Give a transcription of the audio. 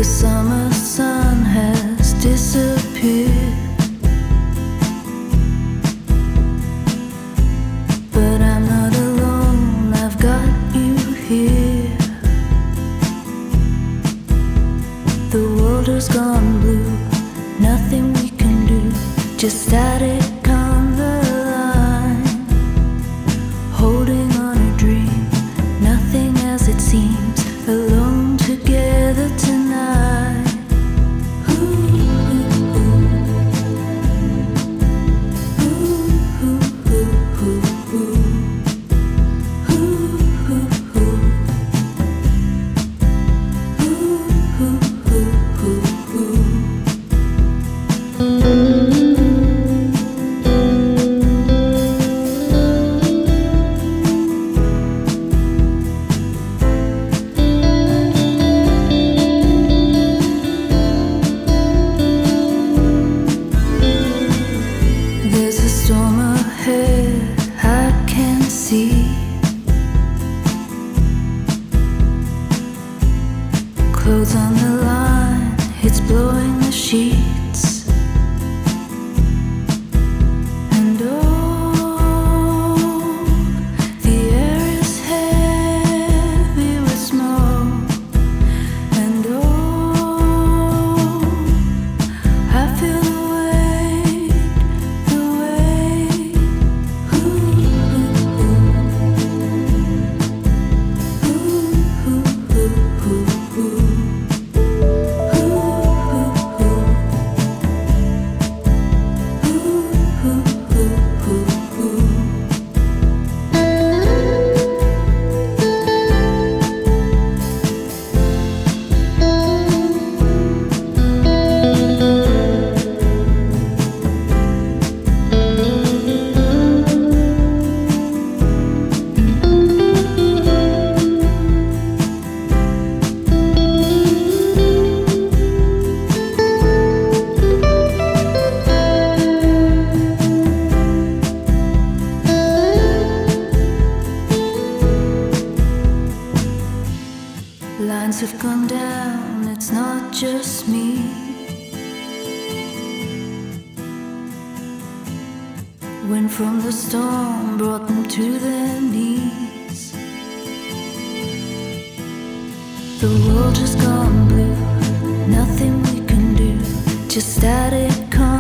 The summer sun has disappeared, but I'm not alone, I've got you here. The world has gone blue, nothing we can do, just static on the line. Holding on a dream, nothing as it seems, alone together tonight. There's a storm ahead, I can see. Clothes on the line, it's blowing the sheets. And oh, the air is heavy with smoke. And oh, I feel the weight, the weight. Lines have gone down, it's not just me. Wind from the storm brought them to their knees. The world has gone blue, nothing we can do, just static.